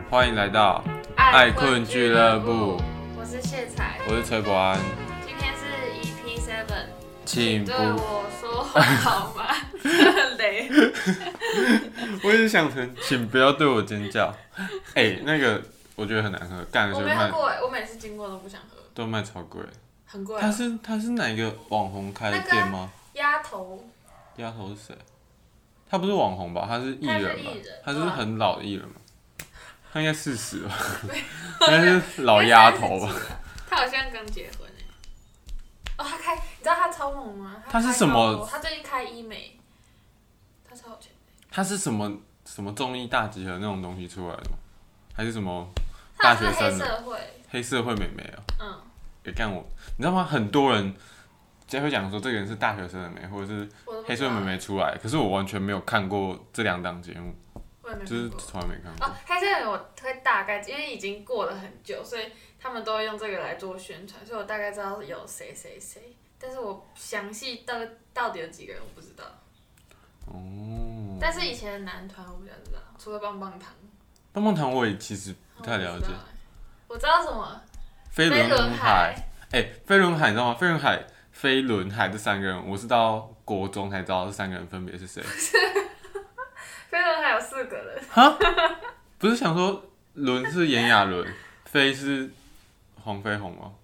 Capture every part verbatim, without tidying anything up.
欢迎来到爱困俱乐部。 我是谢彩， 我是崔博安。 今天是 E P 七， 请不对我说话好吗？很雷。 我一直想成，请不要对我尖叫。哎、欸，那个我觉得很难喝，干的我时候卖， 没喝过哎，我每次经过都不想喝， 都卖超贵。 很贵、啊。 他是他是哪一个网红开的店吗？ 鸭头。 鸭头是谁？他不是网红吧？他是艺人吧？他是很老的艺人嘛？他应该四十吧？他是老丫头吧？ 他好像刚结婚哎。哦，他开，你知道他超猛吗？ 他是什么？ 他最近开医美，他超有钱。 他是什么什么综艺大集合那种东西出来的吗？还是什么大学生的？ 黑社会。 黑社会妹妹啊。 嗯。 也干我，你知道吗？很多人就会讲说这个人是大学生的妹，或者是黑社会妹妹出来，可是我完全没有看过这两档节目，就是从来没看过。 哦，黑社会我会大概，因为已经过了很久，所以他们都会用这个来做宣传，所以我大概知道有谁谁谁，但是我详细到到底有几个人我不知道。哦。但是以前的男团我比较知道，除了棒棒糖。 棒棒糖我也其实不太了解。 我知道什么？ 飞轮海，哎、欸，飞轮海你知道吗？飞轮海、飞轮海这三个人，我是到国中才知道这三个人分别是谁。 飞轮海有四个人。 哈？不是想说轮是炎亚纶，飞是黄飞鸿吗？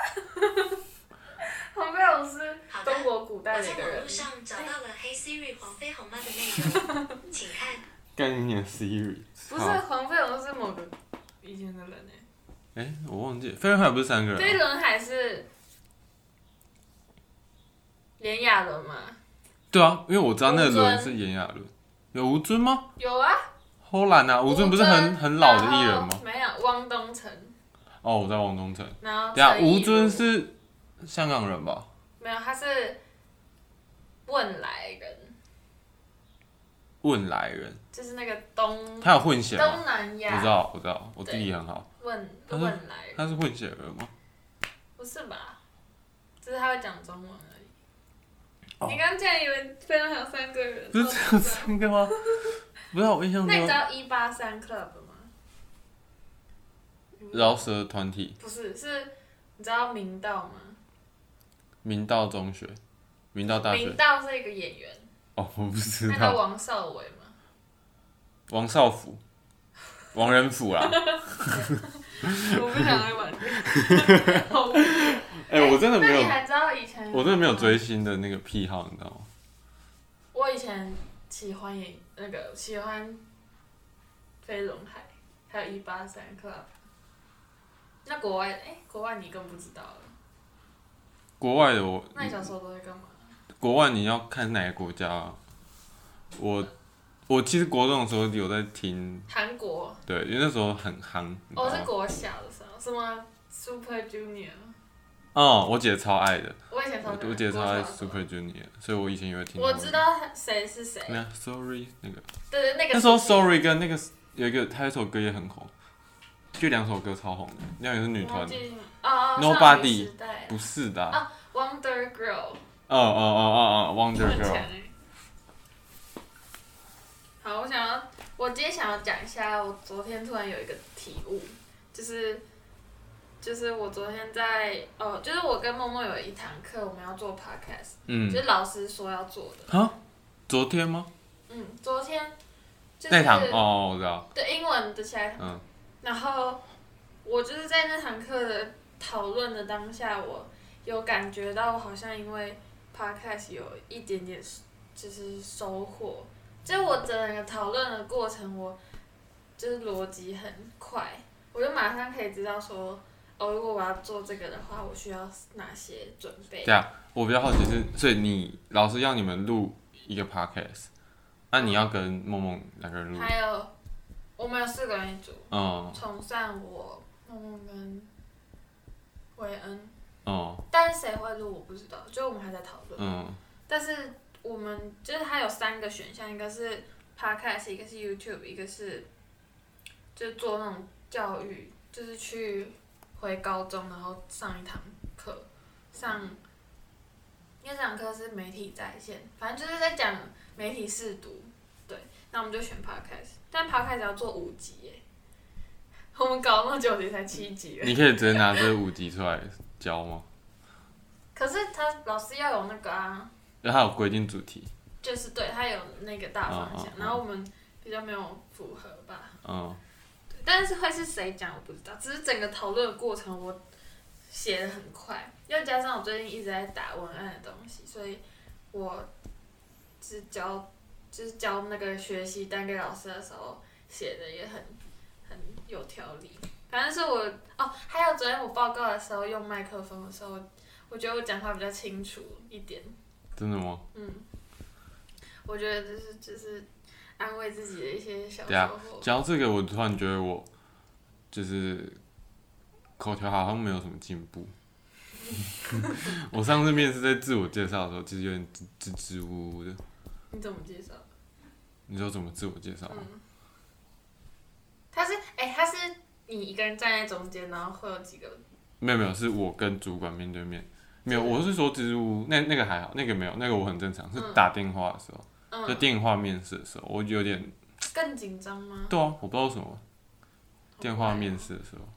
黄飞鸿是中国古代的一个人。 我在网络上找到了黑 Siri 黄飞鸿妈的内容，请看。 概念 Siri。 不是黄飞鸿是某个以前的人哎、欸。 哎、欸，我忘记了，飞轮海不是三个人、啊。 飞轮海是炎亚纶吗？ 对啊，因为我知道那个轮是炎亚纶。有吴尊吗？ 有啊。 后来啊，吴尊不是很很老的艺人吗？ 没有，汪东城。 哦，我在汪东城。 然后。 等下，吴尊是香港人吧？ 没有，他是汶莱人。 汶莱人。就是那个东。 他有混血吗？ 东南亚。 我知道，我知道，我地理很好。 汶汶莱人。 他是混血儿吗？ 不是吧？只是他会讲中文而已。哦、你刚刚竟然以为飞轮海有三个人？ 不是只有三个吗？不是，我印象中。 那你知道一八三 Club 吗？ 饶舌团体。 不是，是你知道明道吗？ 明道中学，明道大学。 明道是一个演员。 哦，我不知道。 那个王少伟吗？ 王少辅。王仁甫啦。 我不想来玩这个。 哎、欸，我真的没有。 那你还知道以前？ 我真的没有追星的那个癖好，你知道吗？ 我以前喜欢也那个喜欢飞轮海，还有一八三 Club。那国外，哎、欸，国外你更不知道了。 国外的我。 那你小时候都在干嘛？ 国外你要看哪个国家、啊？我。我其实国中的时候有在听韩国， 对，因为那时候很夯。 我、哦、是国小的时候，什么 Super Junior。 哦，我姐超爱的。 我以前超爱。 我姐超爱 Super Junior， 所以我以前也会听。 我知道谁是谁。 那 Sorry 那个。 对对，那个。 那时候 Sorry 跟那个有一个，他有一首歌也很红，就两首歌超红的，那个是女团的。 哦 Nobody 不是的。 啊 ，Wonder Girl。 哦哦哦哦哦 ，Wonder Girl。 好，我想要，我今天想要讲一下，我昨天突然有一个体悟，就是，就是我昨天在，哦，就是我跟梦梦有一堂课，我们要做 podcast， 嗯，就是老师说要做的。 啊？昨天吗？ 嗯，昨天。就是、 那堂哦，我知道。 对，英文的下一堂。嗯。然后，我就是在那堂课的讨论的当下，我有感觉到，我好像因为 podcast 有一点点就是收获。就我整个讨论的过程，我就是逻辑很快，我就马上可以知道说，哦，如果我要做这个的话，我需要哪些准备。 对啊，我比较好奇是，所以你老师要你们录一个 podcast， 那你要跟梦梦两个人录？ 还有，我们有四个人一组。 嗯。 从善我、梦梦跟韦恩。 哦、嗯。 但是谁会录我不知道，就我们还在讨论。 嗯。 但是。我们就是它有三个选项，一个是 podcast， 一个是 YouTube， 一个是就做那种教育，就是去回高中然后上一堂课，上，因为这堂课是媒体在线，反正就是在讲媒体识读，对，那我们就选 podcast， 但 podcast 要做五集耶， 我们搞那么久，也才七集了。 你可以直接拿这五集出来教吗？ 可是他老师要有那个啊， 因为他有规定主题。 就是对他有那个大方向， 嗯嗯嗯、 然后我们比较没有符合吧。 嗯。 对，但是会是谁讲我不知道，只是整个讨论的过程我写的很快，又加上我最近一直在打文案的东西，所以我是交就是交那个学习单给老师的时候写的也很很有条理。反正是我哦，还有昨天我报告的时候用麦克风的时候，我觉得我讲话比较清楚一点。 真的吗？ 嗯。我觉得就是就是安慰自己的一些小对啊， 收获。 讲到这个，我突然觉得我就是口条好像没有什么进步。我上次面试在自我介绍的时候，其实有点支支支吾吾的。 你怎么介绍？ 你说怎么自我介绍？ 嗯。他是哎、欸，他是你一个人站在中间，然后会有几个？ 没有没有，是我跟主管面对面。没有，我是说支支吾吾，那那个还好，那个没有，那个我很正常，是打电话的时候。嗯、就电话面试的时候，我有点更紧张吗？ 对啊，我不知道为什么。电话面试的时候。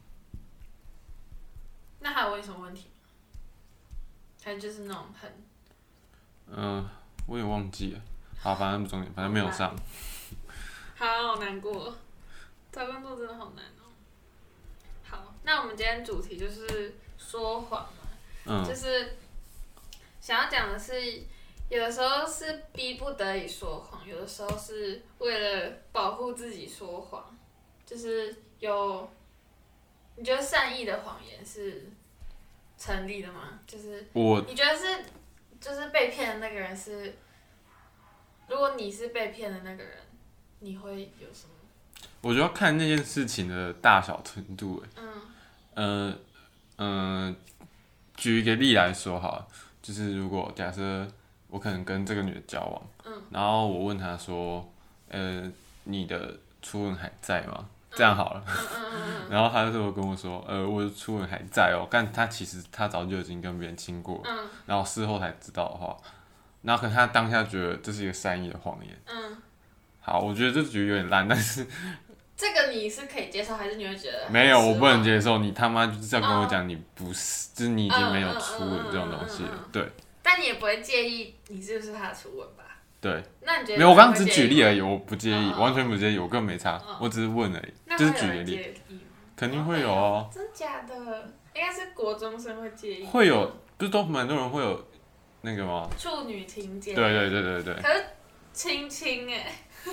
那还有问什么问题？还就是那种很…… 嗯、呃，我也忘记了。好，反正不重点，反正没有上。 好难过，找工作真的好难哦。好，那我们今天主题就是说谎嘛，嗯、就是想要讲的是。有的时候是逼不得已说谎，有的时候是为了保护自己说谎，就是有，你觉得善意的谎言是成立的吗？就是我你觉得是，就是被骗的那个人是，如果你是被骗的那个人，你会有什么？ 我觉得要看那件事情的大小程度，哎， 嗯， 呃，嗯、呃，举一个例来说好了，就是如果假设。我可能跟这个女的交往，嗯、然后我问她说：“呃，你的初吻还在吗？”这样好了，嗯、然后她就跟我說：“呃，我的初吻还在哦。”但她其實她早就已經跟別人親過，嗯、然後事後才知道的話，然後可能她當下覺得這是一個善意的謊言。嗯、好，我覺得這局有點爛，但是這個你是可以接受，還是你會覺得？ 沒有，我不能接受。你他媽就是要跟我講你不是，就是你已經沒有初吻這種東西了，對。 但你也不會介意你是不是他的初吻吧？ 對。 那你覺得？ 沒有，我剛剛只舉例而已，我不介意，完全不介意，我根本沒差，我只是問而已，就是舉個例。肯定會有哦。 真假的？應該是國中生會介意。 會有，不是都蠻多人會有那個嗎？ 處女情節。 對對對對對。 可是親親哎。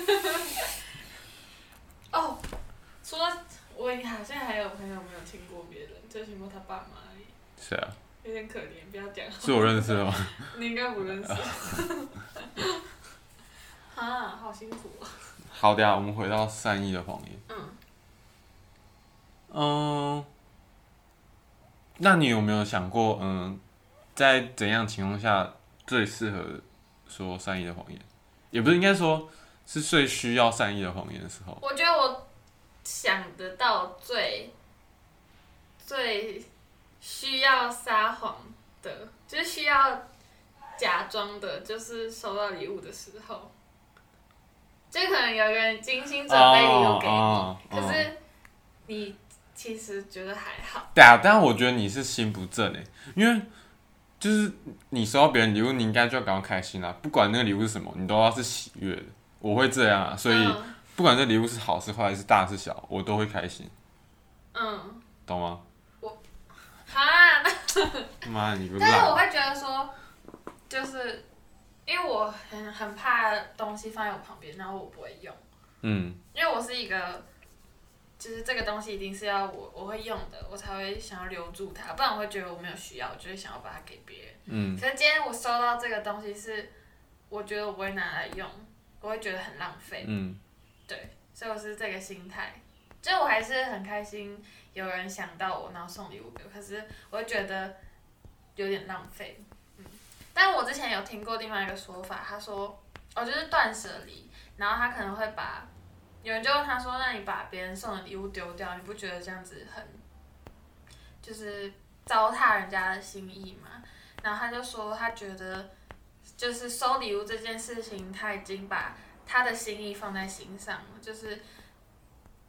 哦，說我好像還有朋友沒有親過別人，就親過他爸媽而已。 誰啊？ 有點可憐，不要講。 是我認識的嗎？ 你應該不認識。啊，好辛苦啊。 好的呀，我們回到善意的謊言。嗯。嗯。那你有沒有想過，嗯，在怎樣情況下最適合說善意的謊言？也不是，應該說是最需要善意的謊言的時候。 我覺得我想得到最最。需要撒謊的，就是需要假裝的，就是收到禮物的時候，就可能有個人精心準備禮物給你，哦哦、可是你其實覺得還好。 對啊，但我覺得你是心不正誒，因為就是你收到別人禮物，你應該就要感到開心啦，不管那個禮物是什麼，你都要是喜悅的。我會這樣啊，所以不管這禮物是好是壞是大是小，我都會開心。嗯，懂嗎？ 啊， 媽，你不爛。 但是我會覺得說，就是因為我很很怕東西放在我旁邊，然後我不會用。嗯。因為我是一個，就是這個東西一定是要我我會用的，我才會想要留住它，不然我會覺得我沒有需要，我就會想要把它給別人。嗯。可是今天我收到這個東西是，我覺得我不會拿來用，我會覺得很浪費。嗯。對，所以我是這個心態，就我還是很開心。有人想到我，然後送禮物給我，可是我會覺得有點浪費。嗯，但我之前有聽過另外一個說法，他說，哦，就是斷捨離，然後他可能會把，有人就問他說，那你把別人送的禮物丟掉，你不覺得這樣子很，就是糟蹋人家的心意嗎？然後他就說，他覺得，就是收禮物這件事情，他已經把他的心意放在心上了，就是。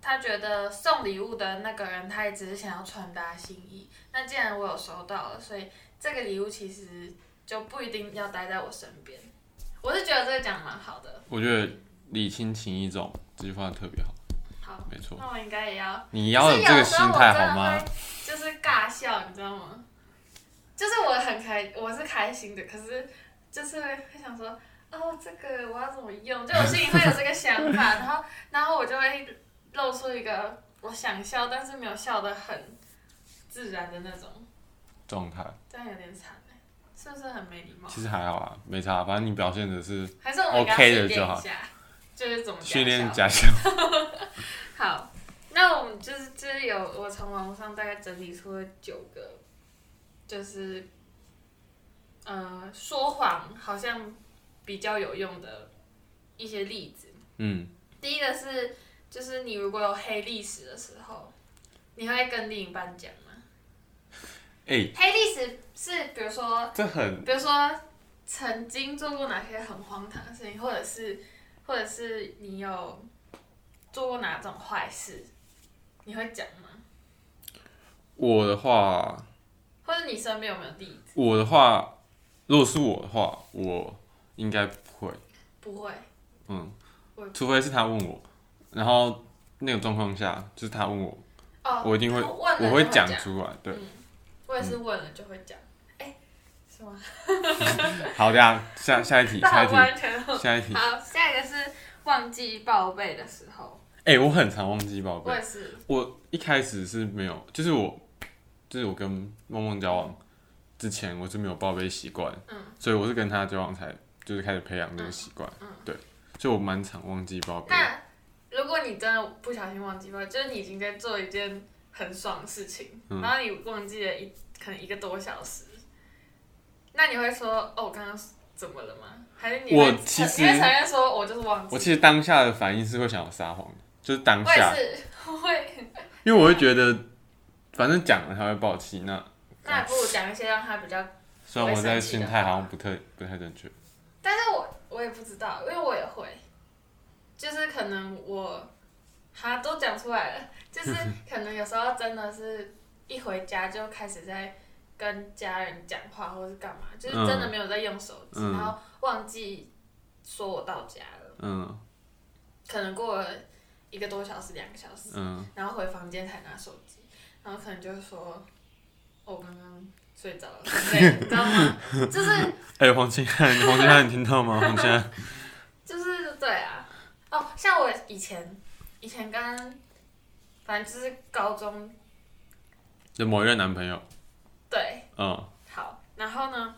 他觉得送礼物的那个人，他也只是想要传达心意。那既然我有收到了，所以这个礼物其实就不一定要待在我身边。我是觉得这个讲蛮好的。 我觉得礼轻情意重这句话特别好。 好， 没错。 那我应该也要。 你要有这个心态好吗？ 就是尬笑，你知道吗？就是我很开，我是开心的，可是就是会想说，哦，这个我要怎么用？就我心里会有这个想法，然后然后我就会露出一个我想笑，但是没有笑得很自然的那种状态。 这样有点惨哎，是不是很没礼貌？ 其实还好啊，没差，反正你表现的是 OK 的就好。 就是怎么训练假笑。 好，那我们就是就是有我从网上大概整理出了九个，就是呃说谎好像比较有用的一些例子。 嗯。 第一个是，就是你如果有黑历史的时候，你会跟另一半讲吗？ 欸、 黑历史是比如说， 这很， 比如说曾经做过哪些很荒唐的事情，或者是。或者是你有做过哪种坏事，你会讲吗？ 我的话， 或者你身边有没有例子？ 我的话，如果是我的话，我应该不会。 不会。 嗯，除非是他问我，然后那个状况下就是他问我， 哦、 我一定会， 我会讲出来。对、 嗯，我也是问了就会讲。哎、欸，是吗？ 好的呀，下下一题，下一题，下一题。 好，下一个是忘记报备的时候。 哎、欸，我很常忘记报备。 我也是。 我一开始是没有，就是我，就是我跟梦梦交往之前，我是没有报备习惯。嗯。所以我是跟他交往才，就是开始培养这个习惯。嗯。对，所以我蛮常忘记报备。 那如果你真的不小心忘记报备，就是你已经在做一件很爽的事情，嗯、然后你忘记了一可能一个多小时，那你会说哦，我刚刚怎么了吗？还是你会我其实你会承认说我就是忘记？ 我其实当下的反应是会想要撒谎的，就是当下。 我也是，我会。 因为我会觉得，反正讲了他会爆气，那那还不如讲一些让他比较。 虽然我在心态好像不太不太正确。 但是我我也不知道，因为我也会，就是可能我，哈都讲出来了，就是可能有时候真的是一回家就开始在跟家人讲话或是干嘛，就是真的没有在用手机，嗯、然后忘记说我到家了，嗯，可能过了一个多小时、两个小时，嗯，然后回房间才拿手机，然后可能就会说，我刚刚。睡着了，对，你知道吗？就是， 哎、欸，黄清汉，黄清汉，你听到吗？黄清汉， 就是对啊，哦，像我以前，以前跟，反正就是高中的某一任男朋友， 对， 嗯， 好，然后呢，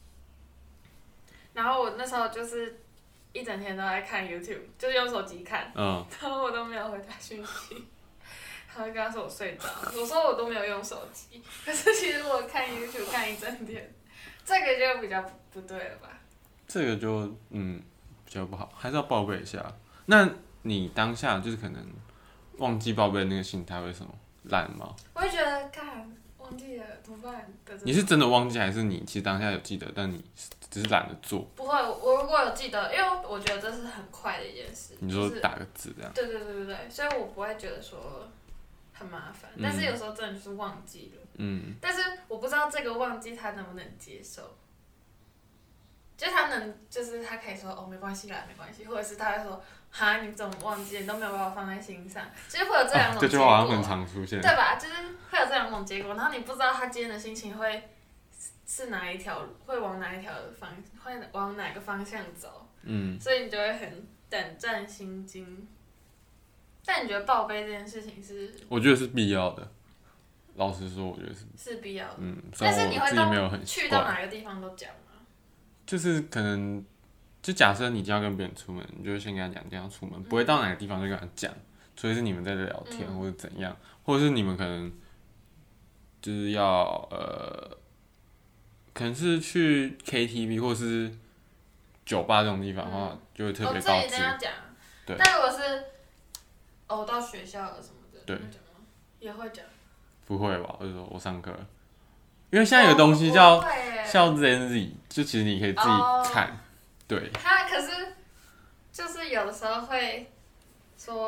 然后我那时候就是一整天都在看 YouTube， 就是用手机看，嗯，然后我都没有回他讯息。他会跟他说我睡着，我说我都没有用手机，可是其实我看 YouTube 看一整天，这个就比较不对了吧？ 这个就嗯比较不好，还是要报备一下。那你当下就是可能忘记报备的那个心态为什么？懒吗？ 我会觉得干忘记了怎么办？ 你是真的忘记，还是你其实当下有记得，但你只是懒得做？ 不会，我如果有记得，因为我觉得这是很快的一件事。 你说打个字这样？ 对对对对对，所以我不会觉得说。很麻烦，但是有时候真的就是忘记了。嗯。但是我不知道这个忘记他能不能接受，就是他能，就是他可以说哦没关系啦，没关系，或者是他会说哈你怎么忘记，你都没有把我放在心上，就是会有这两种结果。 这句话好像很常出现。 对吧？就是会有这两种结果，然后你不知道他今天的心情会是哪一条，会往哪一条方，会往哪个方向走。嗯。所以你就会很胆战心惊。但你觉得报备这件事情是？我觉得是必要的。老实说，我觉得是。 是必要的。 嗯， 但是你会到去到哪个地方都讲吗？ 就是可能，就假设你今天要跟别人出门，你就先跟他讲今天要出门，嗯、不会到哪个地方就跟他讲，除非是你们在这聊天、嗯、或者怎样，或者是你们可能就是要呃，可能是去 K T V 或是酒吧这种地方的话，嗯、就会特别告知。 哦，这一定要讲。对。但如果是哦，到学校了什么的，对，也会讲。 不会吧？我就说我上课，因为现在有个东西叫校 Gen Z， 就其实你可以自己看，哦、对。 他可是就是有的时候会说，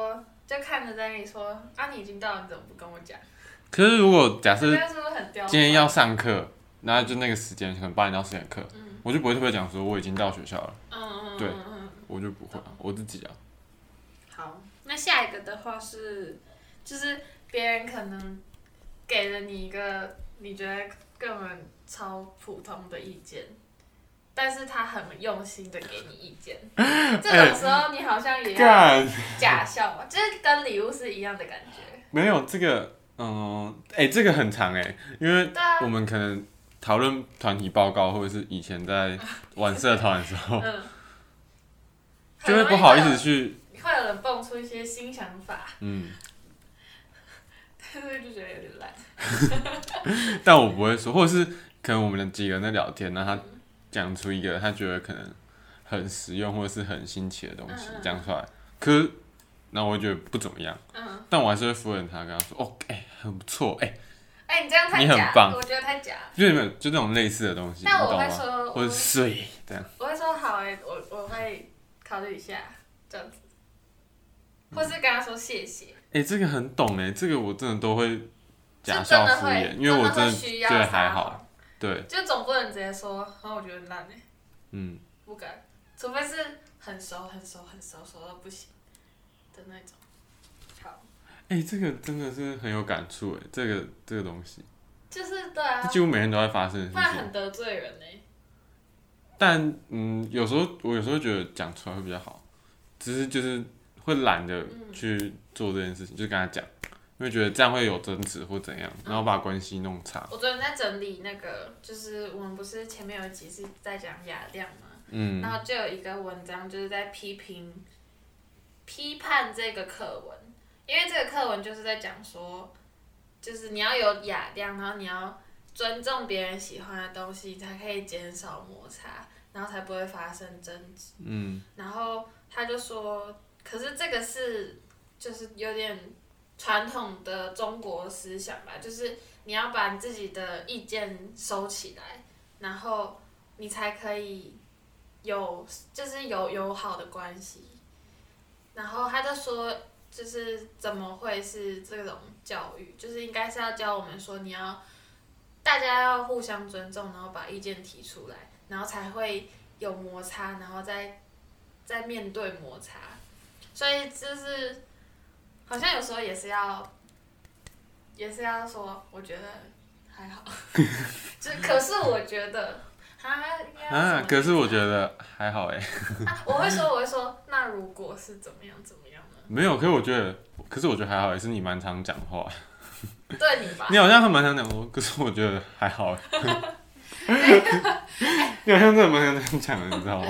就看着在那里说啊，你已经到了，你怎么不跟我讲？ 可是如果假设今天要上课，然后就那个时间可能八点到十点课，嗯、我就不会特别讲说我已经到学校了。 嗯嗯对，嗯、我就不会，我自己啊。 好，那下一个的话是，就是别人可能给了你一个你觉得根本超普通的意见。但是他很用心的给你意见，这种时候你好像也要假笑嘛，就是跟礼物是一样的感觉。 没有这个，嗯，哎、欸，这个很长哎、欸，因为我们可能讨论团体报告，或者是以前在玩社团的时候，嗯、就会不好意思去， 会有人蹦出一些新想法，嗯，但是就觉得有点烂。 但我不会说，或者是可能我们几个人在聊天，那他。讲出一个他觉得可能很实用或者是很新奇的东西讲出来，可是那我觉得不怎么样，嗯、但我还是会敷衍他，跟他说哦，哎、欸，很不错，哎、欸， 哎、欸，你这样太假，你很棒，我觉得太假， 就没有就那种类似的东西， 但我会说， 或者水这样， 我会说好哎、欸，我我会考虑一下这样子，或是跟他说谢谢。 哎、欸，这个很懂哎、欸，这个我真的都会假笑敷衍，因为我真的觉得还好。对， 就总不能直接说，然后我觉得烂哎，嗯，不敢，除非是很熟、很熟、很熟，熟到不行的那种。好， 哎、欸，这个真的是很有感触哎，这个这个东西， 就是对啊， 几乎每天都在发生的事情， 不然很得罪人哎。 但嗯，有时候我有时候觉得讲出来会比较好，只是就是会懒得去做这件事情，嗯、就跟他讲。因为觉得这样会有争执或怎样，然后把关系弄差。 我昨天在整理那个，就是我们不是前面有一集是在讲雅量嘛，嗯，然后就有一个文章就是在批评、批判这个课文，因为这个课文就是在讲说，就是你要有雅量，然后你要尊重别人喜欢的东西，才可以减少摩擦，然后才不会发生争执。嗯，然后他就说，可是这个是就是有点。传统的中国思想吧，就是你要把你自己的意见收起来，然后你才可以有，就是有友好的关系。然后他就说，就是怎么会是这种教育？就是应该是要教我们说，你要大家要互相尊重，然后把意见提出来，然后才会有摩擦，然后再再面对摩擦。所以就是。好像有时候也是要，也是要说，我觉得还好，就可是我觉得，啊， 啊，可是我觉得还好哎、 欸啊。我会说，我会说，那如果是怎么样怎么样呢？ 没有，可是我觉得，可是我觉得还好，也是你蛮常讲话。 对你吧？ 你好像还蛮常讲说，可是我觉得还好哎。你好像真的蛮常这样讲的，你知道吗？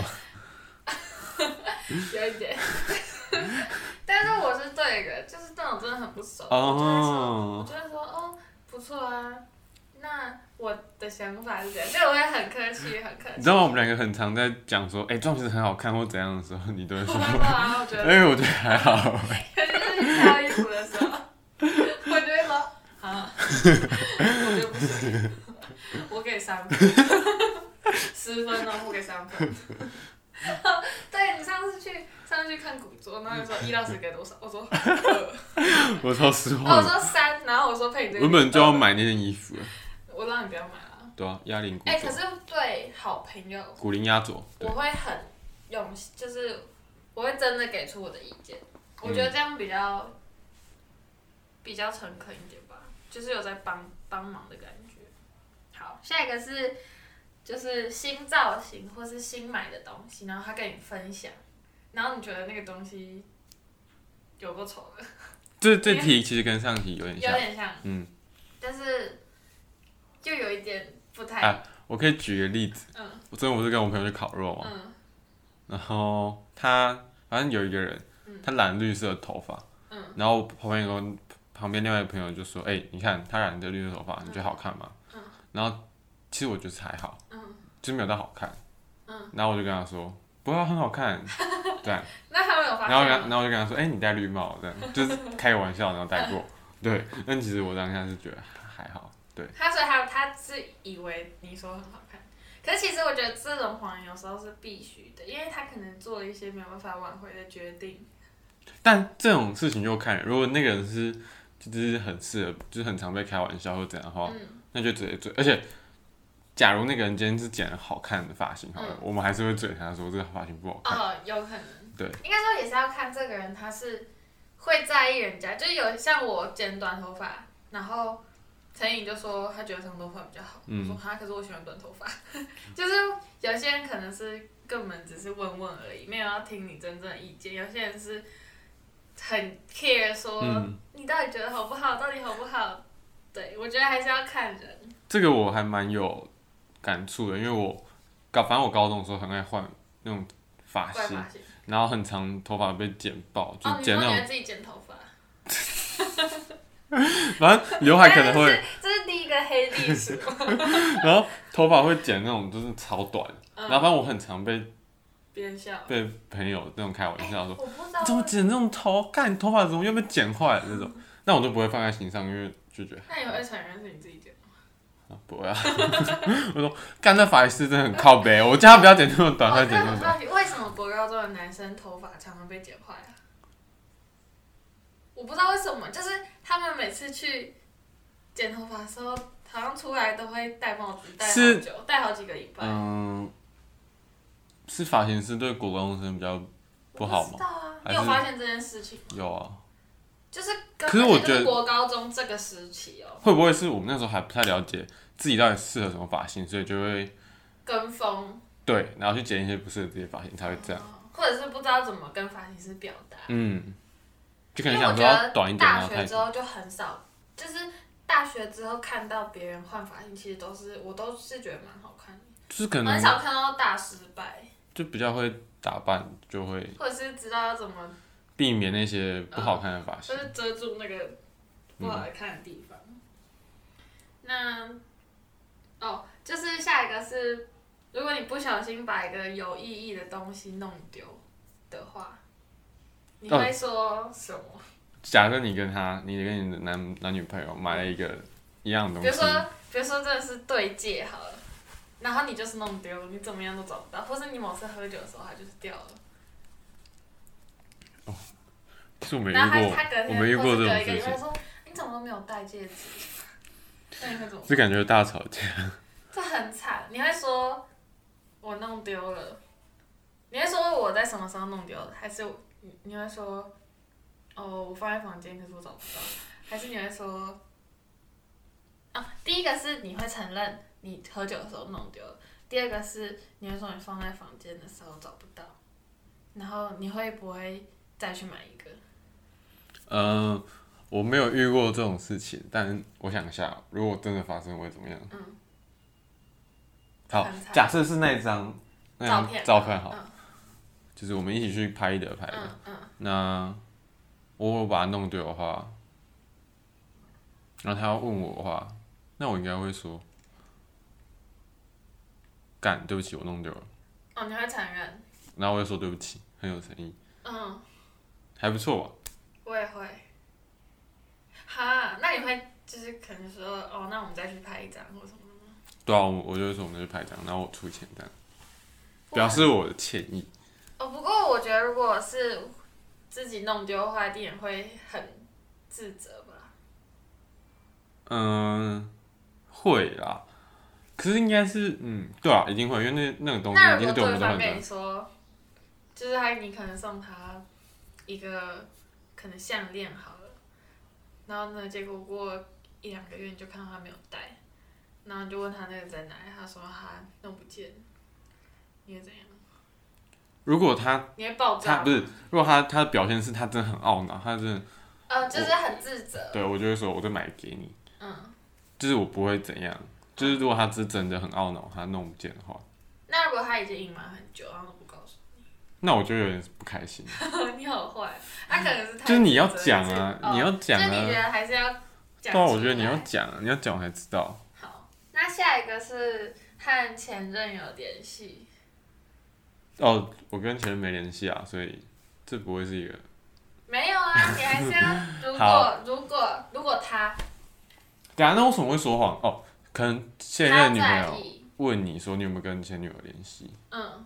有一点。但是我是对的，就是那种真的很不熟， oh. 我就会说，我就会说哦，不错啊，那我的想法是这样，就我会很客气，很客气。 你知道吗？我们两个很常在讲说，哎、欸，装其实很好看或怎样的时候，你都会说， 啊，我觉得， 哎、欸，我觉得还好。 可是你挑衣服的时候，我就会说，啊，我就不行，我给三分，十分哦，不给三分。对，你上次去上次去看古着，然后你说一到十给多少？我说二。 我超失望。 哦，我说三，然后我说配你这个。 原本就要买那件衣服了。 我让你不要买了。 对啊，鸭铃古着。 哎、欸，可是对好朋友。 古灵鸭左。 我会很用，就是我会真的给出我的意见，我觉得这样比较、嗯、比较诚恳一点吧，就是有在帮帮忙的感觉。好，下一个是。就是新造型或是新买的东西，然后他跟你分享，然后你觉得那个东西有够丑的。 这这题其实跟上题有点像。 有点像。嗯。但是就有一点不太。 啊，我可以举个例子。嗯。我昨天我是跟我朋友去烤肉嘛。嗯。然后他反正有一个人，嗯、他染绿色的头发。嗯。然后旁边有个旁边另外一个朋友就说：“哎、欸，你看他染的绿色头发，你觉得好看吗？”嗯。然后。其实我觉得还好，嗯，就是没有到好看，嗯，然后我就跟他说，不要很好看，这样， 那他们有发现吗？ 然后然后我就跟他说，哎、欸，你戴绿帽，这样，就是开个玩笑，然后戴过，对，但其实我当下是觉得还好，对。 他所以他他是以为你说很好看，可是其实我觉得这种谎言有时候是必须的，因为他可能做了一些没有办法挽回的决定。 但这种事情就看人，如果那个人是就是很适合，就是很常被开玩笑或怎样的话，嗯、那就直接追。而且，假如那个人今天是剪了好看的发型，好了，嗯、我们还是会追他说这个发型不好看。 哦，有可能。 对。 应该说也是要看这个人他是会在意人家，就是有像我剪短头发，然后陈颖就说他觉得长头发比较好，嗯、我说他可是我喜欢短头发，就是有些人可能是根本只是问问而已，没有要听你真正的意见，有些人是。很 care 说、嗯、你到底觉得好不好，到底好不好？对，我觉得还是要看人。 这个我还蛮有感触的，因为我高反正我高中的时候很爱换那种发型，然后很长头发被剪爆，就剪那种。 哦，你说你自己剪头发？ 反正刘海可能会。 这是第一个黑历史。 然后头发会剪那种就是超短，嗯、然后反正我很常被。被朋友那种开玩笑说，你怎么剪这种头？干你头发怎么又被剪坏了这种？那我都不会放在心上，因为就觉得。 那你会承认是你自己剪吗？ 啊，不会啊！我说干这发型师真的很靠北，我叫他不要剪那么短，他剪那么短。 为什么国高中的男生头发常常被剪坏啊？我不知道为什么，就是他们每次去剪头发的时候，好像出来都会戴帽子，戴好久，戴好几个礼拜。嗯。 是发型师对国高中生比较不好吗？ 我知道啊，你有发现这件事情吗？ 有啊。 就是， 可是我觉得国高中这个时期哦、喔， 会不会是我们那时候还不太了解自己到底适合什么发型，所以就会跟风。 对，然后去剪一些不适合自己的发型，才会这样、 哦。或者是不知道怎么跟发型师表达。 嗯。就可能想说要短一点，然后大学之后就很少，就是大学之后看到别人换发型，其实都是我都是觉得蛮好看的。 就是可能很少看到大失败。 就比较会打扮，就会或者是知道要怎么避免那些不好看的发型， 或、嗯、就是遮住那个不好看的地方。嗯、那哦，就是下一个是，如果你不小心把一个有意义的东西弄丢的话，你会说什么？哦、 假设你跟他，你跟你的男男女朋友买了一个一样的东西， 比如说，比如说这是对戒好了。然后你就是弄丢了，你怎么样都找不到，或是你某次喝酒的时候它就是掉了。 哦，其實我沒遇過，我沒遇過這種事情。 你會說你怎麼都沒有戴戒指？那你會怎麼？ 就感覺大吵架。 這很慘，你會說我弄丟了，你會說我在什麼時候弄丟了，還是你會說哦我放在房間，可是我找不到，還是你會說啊第一個是你會承認。你喝酒的时候弄丢了，第二个是你会说你放在房间的时候找不到，然后你会不会再去买一个？ 呃，我没有遇过这种事情，但我想一下，如果真的发生会怎么样？嗯。好，假设是那张那张照片好，嗯、就是我们一起去拍的拍的，嗯嗯、那我把它弄丢的话，然后他要问我的话，那我应该会说。干，对不起，我弄丢了。 哦，你会承认？ 然后我就说对不起，很有诚意。嗯。还不错吧？ 我也会。哈，那你会就是可能说哦，那我们再去拍一张或什么的吗？ 对啊，我我就会说我们再去拍一张，然后我出钱这样，表示我的歉意。 哦，不过我觉得如果是自己弄丢的话，一定会很自责吧。 嗯，会啦。可是应该是，嗯，对啊，一定会，因为那那个东西一定是对我们都很重要。那如果对方跟你说，就是他，你可能送他一个可能项链好了，然后呢，结果过一两个月你就看到他没有戴，然后你就问他那个在哪里，他说他弄不见，你会怎样？ 如果他， 你会爆炸？ 他不是，如果他他的表现是他真的很懊恼，他真的， 呃，就是很自责。 对，我就会说，我再买给你。嗯。就是我不会怎样。就是如果他是真的很懊恼，他弄不见的话， 那如果他已经隐瞒很久，然后都不告诉你， 那我就有点不开心。 你好坏，他可能是太就是你要讲啊， 哦、 你要讲啊。 就你觉得还是要讲？ 对啊，我觉得你要讲啊，你要讲我才知道。 好，那下一个是和前任有联系。 哦，我跟前任没联系啊，所以这不会是一个。 没有啊，你还是要如果如果如果他。 对啊，那为什么会说谎？哦。可能现任女朋友问你说你有没有跟前女友联系？嗯。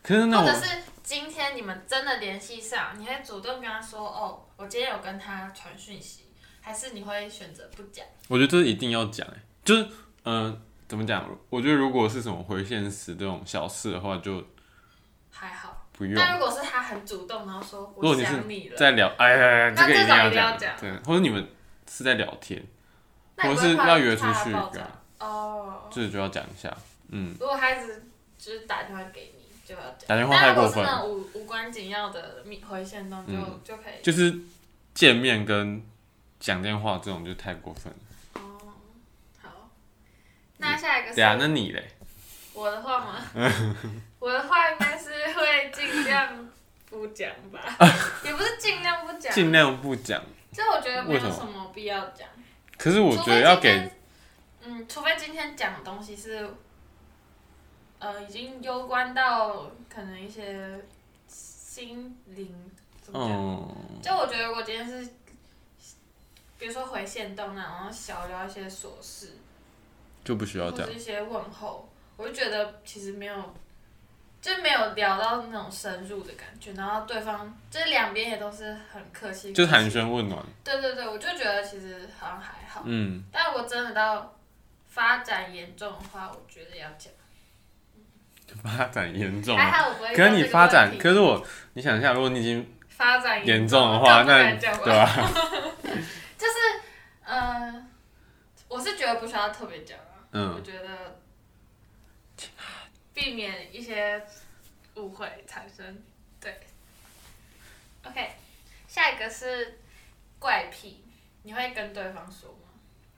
可是那我或者是今天你们真的联系上，你会主动跟他说哦，我今天有跟他传讯息，还是你会选择不讲？ 我觉得这一定要讲，哎，就是嗯、呃，怎么讲？我觉得如果是什么回现实这种小事的话，就还好。 不用。 但如果是他很主动，然后说我想你了， 在聊，哎呀，这个一定要讲， 讲对，或者你们是在聊天，或者那你会怕是要约出怕去， 爆炸哦， 这就要讲一下，嗯。 如果他一直就是打电话给你，就要讲。 打电话太过分了。 但如果是那种无无关紧要的回线动，就、嗯、就可以。 就是见面跟讲电话这种就太过分了。 哦，好。那下一个是。 对啊，那你嘞？ 我的话吗？我的话应该是会尽量不讲吧，也不是尽量不讲。 尽量不讲。 就我觉得没有什么必要讲。 可是我觉得要给， 嗯，除非今天讲的东西是，呃，已经攸关到可能一些心灵怎么讲？嗯、就我觉得我今天是，比如说回线动那种，然后小聊一些琐事， 就不需要讲。 或是一些问候，我就觉得其实没有。就没有聊到那种深入的感觉，然后对方就是两边也都是很客气， 就寒暄问暖。 对对对，我就觉得其实好像还好。 嗯。 但如果真的到发展严重的话，我觉得要讲。 发展严重。 还好我不会。 可是你发展，可是我，你想一下，如果你已经发展严重的话，那对吧？ 就是，呃，我是觉得不需要特别讲啊。嗯。我觉得。避免一些误会产生，对。OK， 下一个是怪癖，你会跟对方说吗？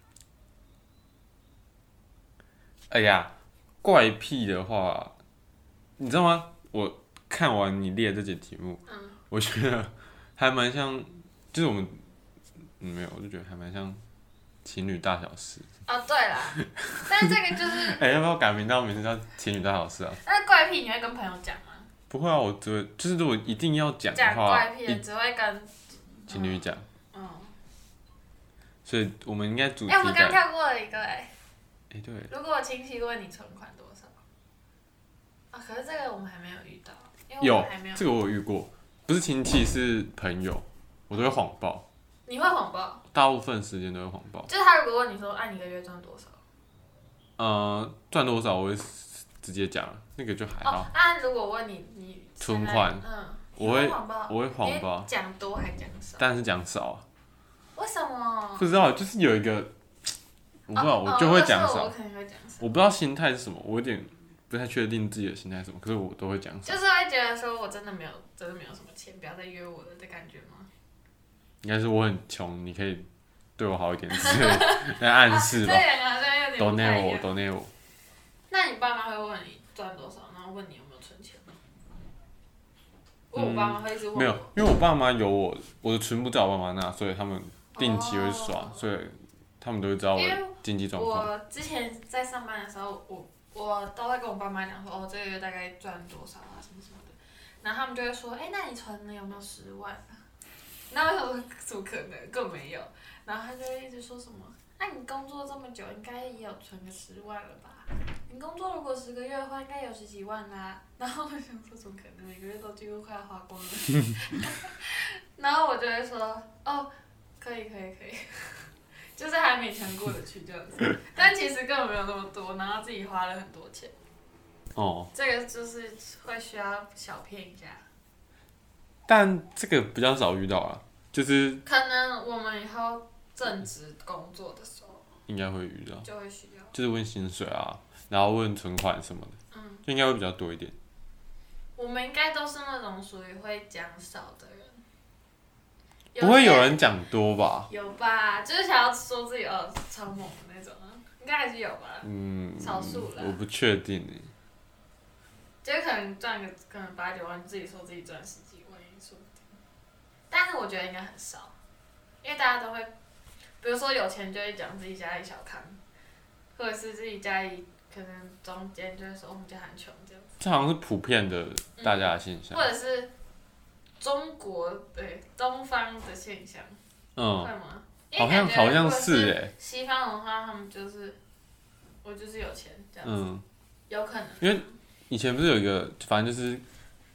哎呀，怪癖的话，你知道吗？我看完你列这些题目，嗯，我觉得还蛮像，就是我们，嗯，没有，我就觉得还蛮像情侣大小事。 哦，对啦，但是这个就是， 哎、欸，要不要改名到名字叫情侣大小事啊？ 那怪癖你会跟朋友讲吗？ 不会啊，我只会就是如果一定要讲的话， 讲怪癖只会跟情侣讲。 嗯。 所以我们应该主题。 哎、欸，我们刚跳过了一个哎、欸。 哎、欸，对。 如果亲戚问你存款多少？啊，可是这个我们还没有遇到，因为我们还没有。 有这个我有遇过，不是亲戚是朋友，我都会谎报。 你会谎报？ 大部分时间都会谎报。 就是他如果问你说，哎、啊，你一个月赚多少？ 呃，赚多少我会直接讲，那个就还好。 哦，那如果问你你存款， 嗯， 我会谎报， 我会谎报。 讲多还讲少？ 当然是讲少啊。 为什么？ 不知道，就是有一个，我不知道， 哦、 我就会讲少。 我肯定会讲少。 我不知道心态是什么，我有点不太确定自己的心态是什么，可是我都会讲少。 就是会觉得说我真的没有，真的没有什么钱，不要再约我了的感觉吗？ 应该是我很穷，你可以对我好一点之类的，在暗示吧。 这两个好像有点不太一样。 抖内我，抖内我。 那你爸妈会问你赚多少，然后问你有没有存钱吗？我爸妈会一直问我。 没有，因为我爸妈有我，我的存不在我爸妈那，所以他们定期会刷，哦、所以他们都会知道我的经济状况。 我之前在上班的时候，我我都会跟我爸妈讲说，哦，这个月大概赚多少啊，什么什么的，然后他们就会说，哎、欸，那你存了有没有十万啊？然后我想说，怎么可能，更没有。然后他就会一直说什么，那、啊、你工作这么久，应该也有存个十万了吧？你工作如果十个月的话，应该有十几万啦。然后我想说，怎么可能，每个月都几乎快要花光了。然后我就会说，哦，可以可以可以，就是还勉强过得去这样子。但其实根本没有那么多，然后自己花了很多钱。 哦。 这个就是会需要小骗一下。 但这个比较少遇到啊，就是可能我们以后正职工作的时候， 应该会遇到， 就会需要， 就是问薪水啊，然后问存款什么的，嗯，就应该会比较多一点。 我们应该都是那种属于会讲少的人， 不会有人讲多吧？ 有吧，就是想要说自己哦超猛的那种啊，应该还是有吧，嗯，少数啦。 我不确定诶， 就可能赚个可能八九万，自己说自己赚十几万也说不定，但是我觉得应该很少，因为大家都会，比如说有钱就会讲自己家里小康，或者是自己家里可能中间就会说我们家很穷这样子。 这好像是普遍的大家的现象。 嗯、或者是中国对东方的现象，嗯，会吗？ 好像好像是哎。 西方文化他们就是我就是有钱这样子，嗯，有可能。 因为以前不是有一个，反正就是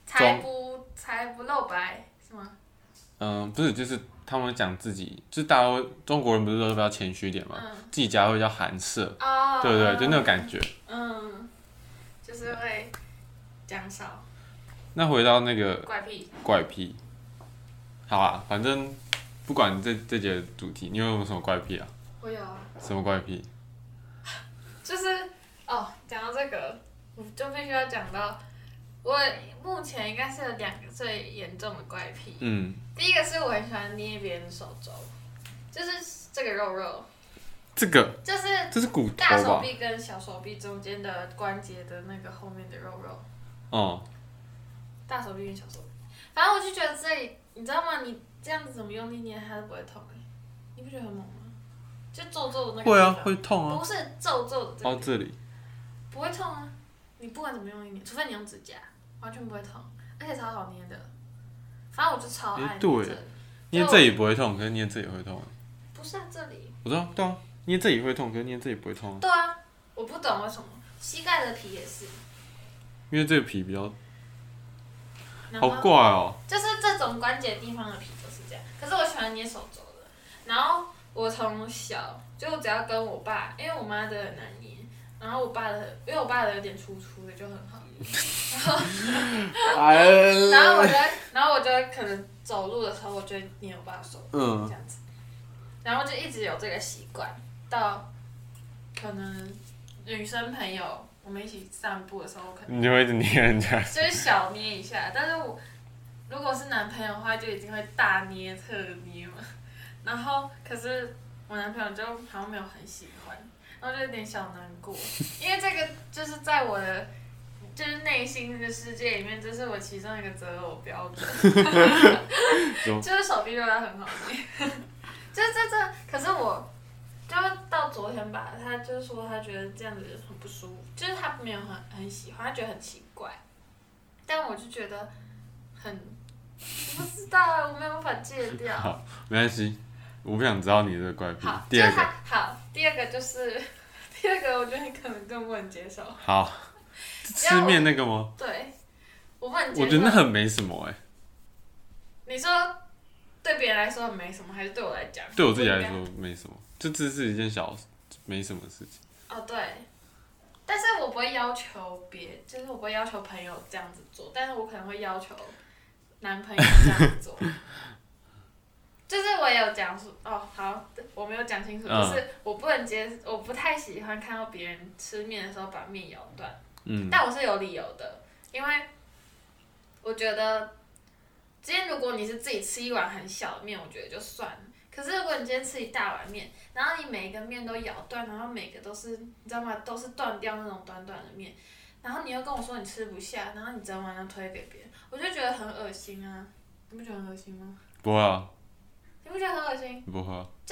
才不才不露白是吗？ 嗯，不是，就是他们讲自己，就是大家会中国人不是都比较谦虚一点嘛，嗯、自己家会叫寒舍， 哦、 对不对？就那种感觉。 嗯，就是会讲少。 那回到那个怪癖， 怪癖，好啊，反正不管这这节主题，你有没有什么怪癖啊？ 我有啊。 什么怪癖？ 就是哦，讲到这个，我就必须要讲到。我目前应该是有两个最严重的怪癖。嗯。第一个是我很喜欢捏别人的手肘，就是这个肉肉。 这个。 就是这是骨头吧？ 大手臂跟小手臂中间的关节的那个后面的肉肉。哦。大手臂跟小手臂，反正我就觉得这里，你知道吗？你这样子怎么用力捏它都不会痛、欸、你不觉得很猛吗？就皱皱的那个。 会啊，会痛啊。 不是皱皱的这个。 哦，这里。 不会痛啊，你不管怎么用力捏，除非你用指甲。完全不会痛，而且超好捏的。反正我就超爱捏这里。 捏这里不会痛，可是捏这里会痛。 不是啊，这里。 我知道，对啊，捏这里会痛，可是捏这里不会痛啊。 对啊，我不懂为什么，膝盖的皮也是。 因为这个皮比较。好怪哦。 就是这种关节地方的皮都是这样，可是我喜欢捏手肘的。然后我从小就只要跟我爸，因为我妈的很难捏，然后我爸的，因为我爸的有点粗粗的，就很好。然后，然后我就，然后我就可能走路的时候，我就捏我爸的手，嗯，这样子，然后就一直有这个习惯，到可能女生朋友我们一起散步的时候，可能你就会一直捏人家， 就是小捏一下，但是我如果是男朋友的话，就已经会大捏特捏嘛，然后可是我男朋友就好像没有很喜欢，然后就有点小难过，因为这个就是在我的。就是内心的世界里面，这是我其中一个择偶标准。就是手臂肉要很好捏，就是这这，可是我，就到昨天吧，他就说他觉得这样子很不舒服，就是他没有很很喜欢，他觉得很奇怪，但我就觉得很，我不知道，我没有办法戒掉。 好，没关系，我不想知道你这个怪癖。 好， 第二个， 好，第二个就是，第二个我觉得你可能更不能接受。 好。吃面那个吗？ 对，我不能接受。 我觉得那很没什么哎、欸。 你说对别人来说很没什么，还是对我来讲？ 对我自己来说没什么，就这是一件小没什么事情。 哦，对，但是我不会要求别，就是我不会要求朋友这样子做，但是我可能会要求男朋友这样子做。就是我也有讲述哦，好，我没有讲清楚，嗯、就是我不能接，我不太喜欢看到别人吃面的时候把面咬断。嗯，但我是有理由的，因为我觉得今天如果你是自己吃一碗很小的面，我觉得就算了。可是如果你今天吃一大碗面，然后你每一个面都咬断，然后每个都是你知道吗？都是断掉那种短短的面，然后你又跟我说你吃不下，然后你整碗要推给别人，我就觉得很恶心啊！你不觉得很恶心吗？ 不会啊。 你不觉得很恶心？ 不会啊。就是，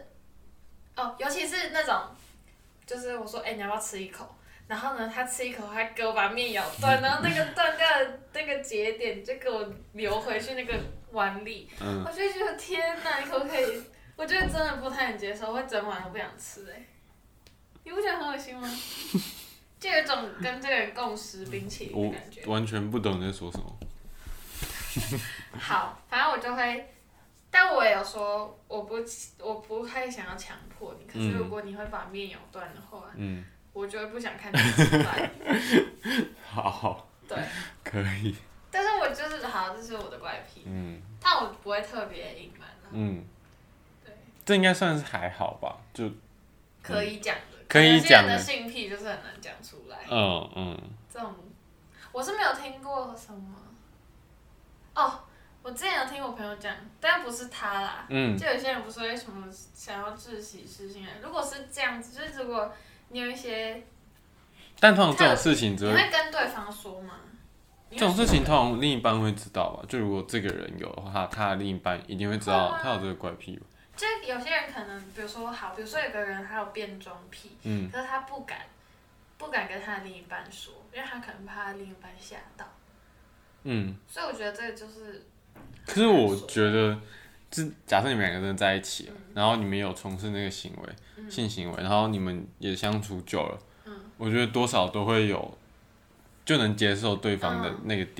哦，尤其是那种，就是我说，哎、欸，你要不要吃一口？然后呢，他吃一口，他给我把面咬断，然后那个断掉的那个节点就给我流回去那个碗里，嗯、我就觉得天哪，你可不可以？我觉得真的不太能接受，我会整碗都不想吃哎、欸。你不觉得很恶心吗？就有一种跟这个人共食冰淇淋的感觉。 我完全不懂你在说什么。 好，反正我就会。但我也有说，我不，我不太想要强迫你。可是如果你会把面咬断的话，嗯、我就会不想看你吃饭。 好。 对。 可以。 但是我就是好，这是我的怪癖。嗯。但我不会特别隐瞒。嗯。对。 这应该算是还好吧，就。 可以讲的。 可以讲的。 有些人的性癖就是很难讲出来。 嗯嗯。 这种，我是没有听过什么。哦。我之前有听我朋友讲，但不是他啦，嗯、就有些人不是会什么想要窒息失心如果是这样子，就是如果你有一些， 但通常这种事情只会， 你会跟对方说吗？ 这种事情通常另一半会知道吧？就如果这个人有的话，他的另一半一定会知道他有这个怪癖吧？ 就有些人可能，比如说好，比如说有个人他有变装癖，嗯、可是他不敢，不敢跟他的另一半说，因为他可能怕他另一半吓到。嗯。所以我觉得这个就是。 可是我觉得，就假设你们两个人在一起了，嗯、然后你们有从事那个行为，嗯、性行为，然后你们也相处久了，嗯、我觉得多少都会有，就能接受对方的那个点，嗯、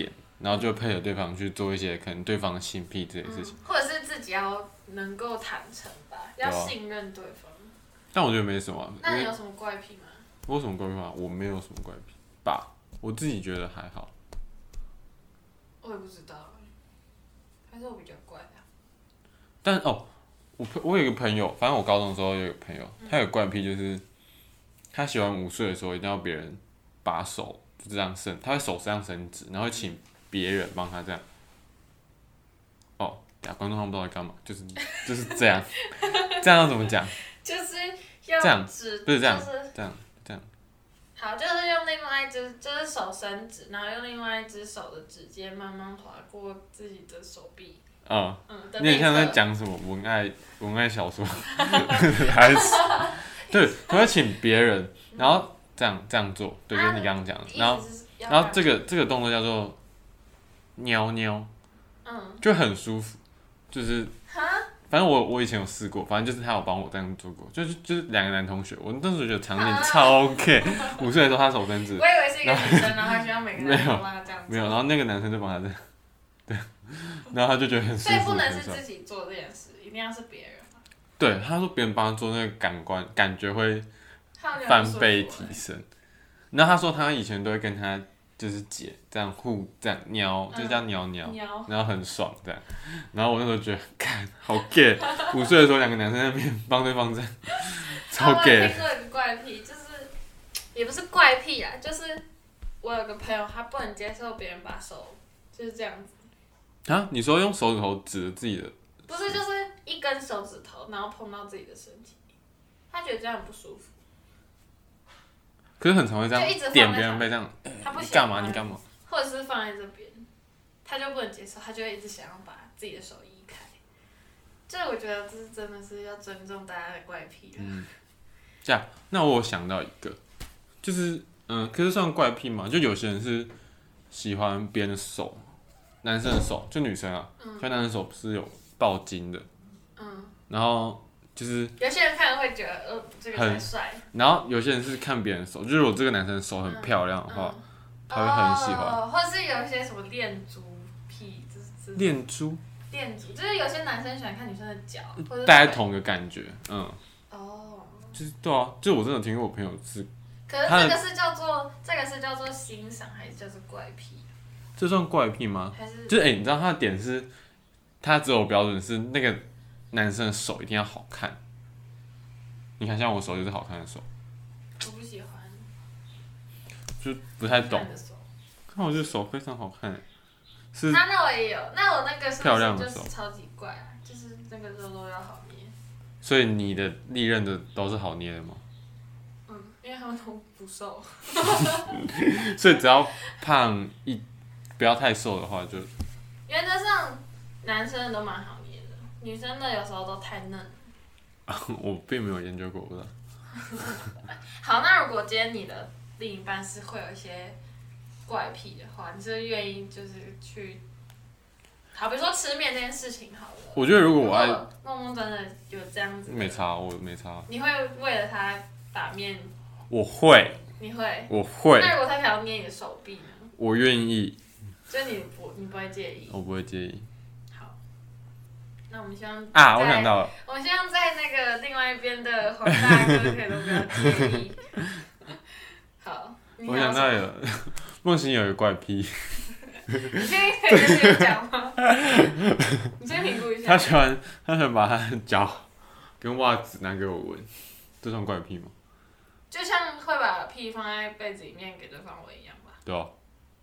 然后就配合对方去做一些可能对方性癖这些事情、 嗯，或者是自己要能够坦诚吧，要信任对方。 但我觉得没什么。 那你有什么怪癖吗？ 我有什么怪癖吗？我没有什么怪癖吧，我自己觉得还好。 我也不知道，还是我比较怪啊。 但哦，我我有一个朋友，反正我高中的时候有一个朋友，他有怪癖就是，他喜欢午睡的时候一定要别人把手就这样伸，他会手这样伸直，然后会请别人帮他这样。哦，呀，观众他们不知道在干嘛，就是就是这样，这样要怎么讲？ 就是要这样， 指， 不是这样， 就是这样这样。 好，就是用另外一只，就是手伸直，然后用另外一只手的指尖慢慢划过自己的手臂。 嗯， 嗯， 你很像在讲什么文爱文爱小说，还是对，他会请别人，然后这样这样做，对，就是你刚刚讲的，然后然后这个这个动作叫做喵喵， 嗯， 就很舒服，就是反正我我以前有试过，反正就是他有帮我这样做过，就是就是两个男同学，我那时候觉得场景超 OK， 五岁的时候他手伸直， 我以为是一个女生，然后他希望每个人都帮他这样做， 没有，然后那个男生就帮他这样，对，然后他就觉得很舒服， 所以不能是自己做这件事，一定要是别人。 对，他说别人帮他做那个感官感觉会翻倍提升，然后他说他以前都会跟他就是姐这样互这样喵，就这样喵喵，然后很爽这样，然后我那时候觉得，看好 gay， 五岁的时候两个男生在那边帮对方这样，超 gay。 我听过一个怪癖，就是也不是怪癖啦，就是我有个朋友，他不能接受别人把手就是这样子。 啊？你说用手指头指着自己的？ 不是，就是一根手指头，然后碰到自己的身体，他觉得这样很不舒服。 可是很常会这样点别人背这样， 他不喜欢， 干嘛？你干嘛？ 或者是放在这边，他就不能接受，他就会一直想要把自己的手移开。这我觉得这是真的是要尊重大家的怪癖了。 嗯，这样，那我有想到一个，就是嗯，可是算怪癖嘛？就有些人是喜欢别人的手，男生的手，就女生啊，嗯、像男生手不是有爆筋的，嗯，然后。就是有些人看了会觉得，呃，这个才帅。 然后有些人是看别人手，就是如果这个男生手很漂亮的话，嗯嗯、他会很喜欢。 哦，或是有一些什么恋足癖，就是恋足。 恋足就是有些男生喜欢看女生的脚，或者大概同一个感觉，嗯。 哦。就是对啊，就我真的听过我朋友是。 可是这个是叫做这个是叫做欣赏，还是叫做怪癖？ 这算怪癖吗？ 还是？ 就是哎、欸，你知道他的点是，他择偶标准是那个。男生的手一定要好看，你看像我手就是好看的手， 我不喜欢， 就不太懂。看我这手非常好看，是。 那那我也有，那我那个是漂亮的手，就是超级怪啊，就是那个肉都要好捏。 所以你的历任的都是好捏的吗？ 嗯，因为他们都不瘦。 所以只要胖一，不要太瘦的话就。 原则上，男生的都蛮好。女生的有时候都太嫩我并没有研究过，不知道。 好，那如果今天你的另一半是会有一些怪癖的话，你是愿意就是去，好，比如说吃面这件事情好了。 我觉得如果我爱梦梦真的有这样子， 没差，我没差。 你会为了他把面？ 我会。 你会？ 我会。 那如果他想要捏你的手臂呢？ 我愿意。 所以你不，你不会介意？ 我不会介意。 那我们希望啊，我想到了。 我希望在那个另外一边的黄大哥可以都不要介意。好， 我想到了，梦醒有一个怪癖。 你现在可以跟别人讲吗？你先评估一下。 他喜欢，他喜欢把他的脚跟袜子拿给我闻，这算怪癖吗？ 就像会把屁放在被子里面给对方闻一样吧。 对啊。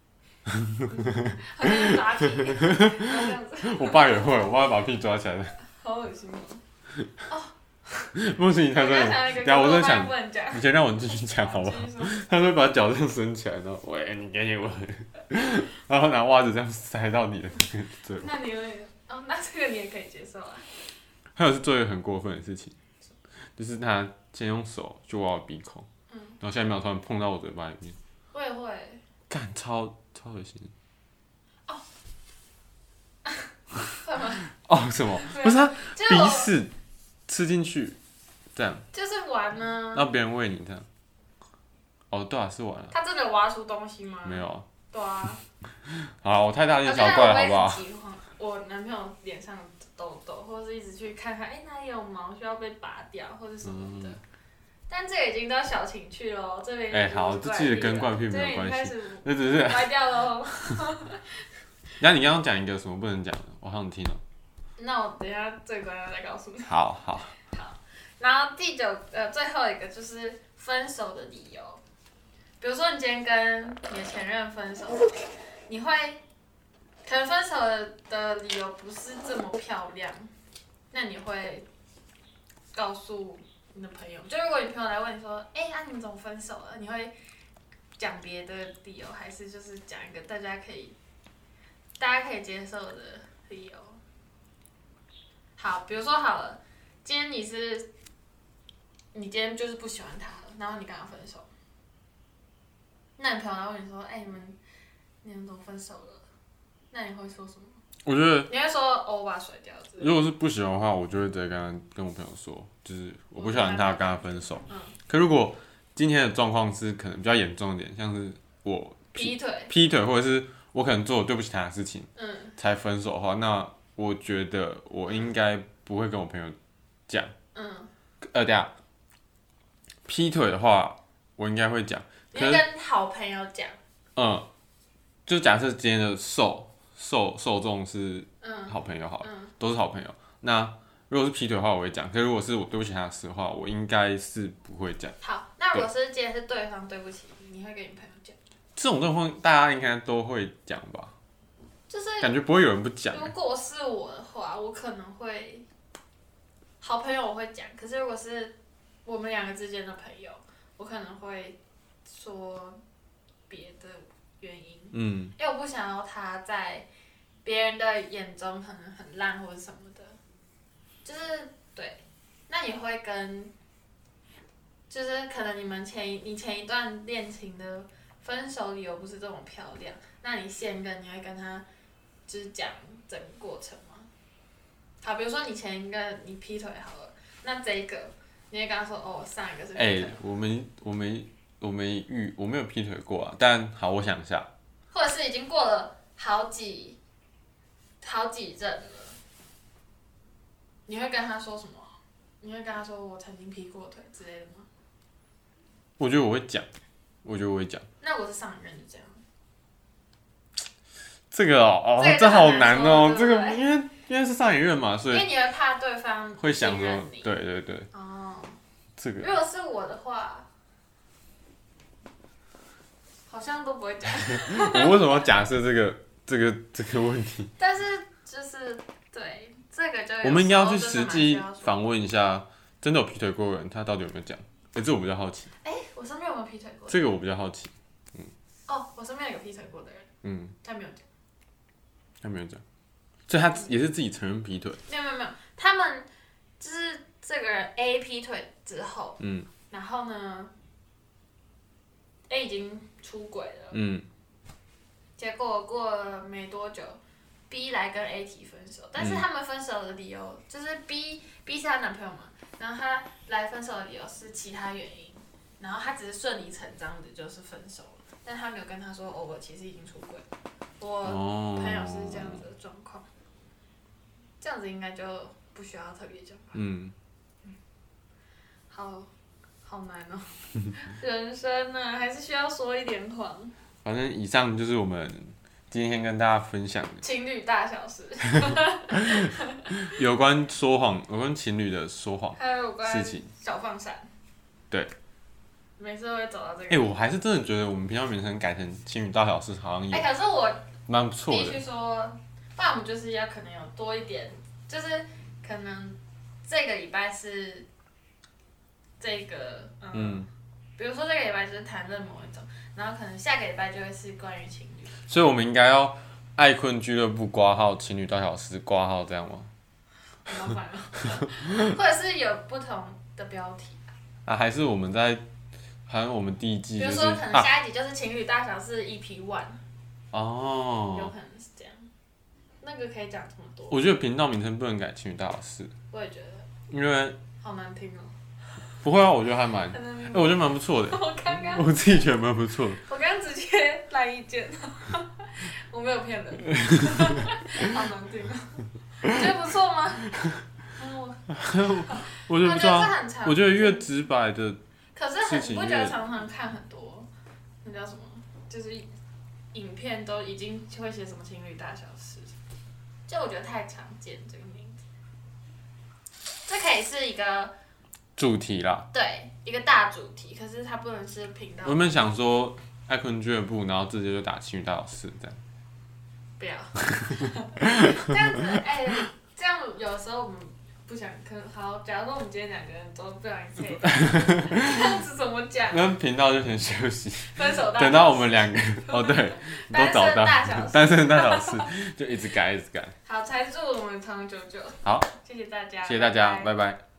好像打屁，这样子。 我爸也会，我爸会把屁抓起来的。 好恶心哦！ 梦醒，他说，等下我在想，你先让我继续讲好不好？他会把脚这样伸起来，然后喂，你给你闻，然后拿袜子这样塞到你的嘴巴。 那你会哦？那这个你也可以接受啊。 还有是做一个很过分的事情，就是他先用手去挖我鼻孔，嗯，然后下一秒突然碰到我嘴巴里面。 我也会。 干超超恶心。 哦。会吗？ 哦什么？不是他鼻屎吃进去，这样。 就是玩呢、啊。 让别人喂你这样。哦，对啊，是玩啊。 他真的有挖出东西吗？ 没有啊。 对啊。 好，我太大惊小怪了，好不好？ 我男朋友脸上痘痘，或者是一直去看看，哎、欸，哪里有毛需要被拔掉，或者什么的。嗯、但这个已经到小情趣了，这边。哎、 欸，好，这其实跟怪癖没有关系，那只是。 歪掉喽。 那你刚刚讲一个什么不能讲的，我好想听哦。 那我等一下最关要再告诉你。 好好。 好，然后第九呃最后一个就是分手的理由，比如说你今天跟你的前任分手，你会。可能分手的理由不是这么漂亮，那你会告诉你的朋友？就如果你朋友来问你说，哎、欸，啊你们怎么分手了？你会讲别的理由，还是就是讲一个大家可以大家可以接受的理由？好，比如说好了，今天你是你今天就是不喜欢他了，然后你跟他分手，那你朋友来问你说，哎、欸，你们你们怎么分手了？那你会说什么？ 我觉得你会说哦，我把它甩掉。 如果是不喜欢的话，我就会直接跟他跟我朋友说，就是我不喜欢他，跟他分手。嗯。可如果今天的状况是可能比较严重一点，像是我劈腿、 劈腿，或者是我可能做了对不起他的事情， 嗯， 才分手的话，那我觉得我应该不会跟我朋友讲。 嗯。 呃，等下，劈腿的话，我应该会讲。 你会跟好朋友讲。 嗯。就假设今天的受受受众是好朋友好了，嗯嗯、都是好朋友。那如果是劈腿的话，我会讲；可是如果是我对不起他的事的话，我应该是不会讲。 好，那如果是今天是对方对不起你，你会跟你朋友讲？ 这种状况大家应该都会讲吧？ 就是感觉不会有人不讲、欸。 如果是我的话，我可能会好朋友我会讲，可是如果是我们两个之间的朋友，我可能会说别的原因。嗯，因为我不想要他在别人的眼中可能很烂或者什么的，就是对。那你会跟，就是可能你们前一你前一段恋情的分手理由不是这么漂亮，那你现跟你会跟他就是讲整个过程吗？好，比如说你前一个你劈腿好了，那这一个你会跟他说哦，上一个是劈腿。哎、 欸，我没我没我没遇我没有劈腿过啊，但好，我想一下。 或者是已经过了好几好几任了，你会跟他说什么？你会跟他说我曾经劈过腿之类的吗？ 我觉得我会讲，我觉得我会讲。 那我是上一任就这样。 这个哦，哦， 这, 这好难哦， 这个因为因为是上一任嘛，所以因为你会怕对方会想说，对对对。 哦。 这个。 如果是我的话。好像都不会讲。 我为什么要假设这个这个这个问题？ 但是就是对这个就我们应该要去实际访问一下，真的有劈腿过的人，他到底有没有讲？哎、欸，这我比较好奇。 哎、欸，我身边有没有劈腿过？ 这个我比较好奇。嗯。 哦，我身边有个劈腿过的人。嗯。他没有讲。 他没有讲，所以他也是自己承认劈腿。 没有没有没有，他们就是这个人 A 劈腿之后，嗯，然后呢？A 已经出轨了，嗯，结果过了没多久 ，B 来跟 A 提分手，但是他们分手的理由、嗯、就是 B B 是她男朋友嘛，然后他来分手的理由是其他原因，然后他只是顺理成章的就是分手了，但他没有跟他说哦，我其实已经出轨了，我朋友是这样子的状况，这样子应该就不需要特别讲吧，嗯，嗯，好。好难哦，人生呢、啊、还是需要说一点谎。 反正以上就是我们今天跟大家分享的情侣大小事， 有关说谎，有关情侣的说谎， 还有有关小放闪。 对， 每次都会走到这个。 哎、欸，我还是真的觉得我们频道名称改成情侣大小事好像有。 哎、欸，可是我蛮不错的。 必须说，不然我们就是要可能有多一点，就是可能这个礼拜是。这个嗯，嗯，比如说这个礼拜就是谈论某一种，然后可能下个礼拜就会是关于情侣。 所以我们应该要爱困俱乐部挂号情侣大小事挂号这样吗？ 很麻烦哦，或者是有不同的标题啊？还是我们在，好像我们第一季、就是， 比如说可能下一集就是情侣大小事 E P one。哦。有可能是这样，那个可以讲这么多。 我觉得频道名称不能改情侣大小事。 我也觉得。 因为。 好难听哦。 不会啊，我觉得还蛮，哎、欸，我觉得蛮不错的。 我刚刚我自己觉得蛮不错的。 我刚刚直接赖意见，我没有骗人，好难听啊！你觉得不错吗？我我觉得不错啊，我觉得越直白的， 可是很你不觉得常常看很多那叫什么，就是影片都已经会写什么情侣大小事，就我觉得太常见这个名字。这可以是一个主题啦， 对，一个大主题，可是它不能是频道。 我们想说艾坤俱乐部，然后直接就打情侣大小事这样。 不要，这样子哎、欸，这样有时候我们不想可好。假如说我们今天两个人都不小心配，这样子怎么讲？ 那频道就先休息， 分手大等到我们两个哦对，都找到单身大小事，就一直改一直改。 好，才祝我们长久久。 好， 谢谢大家， 谢谢大家， 拜拜。 拜拜。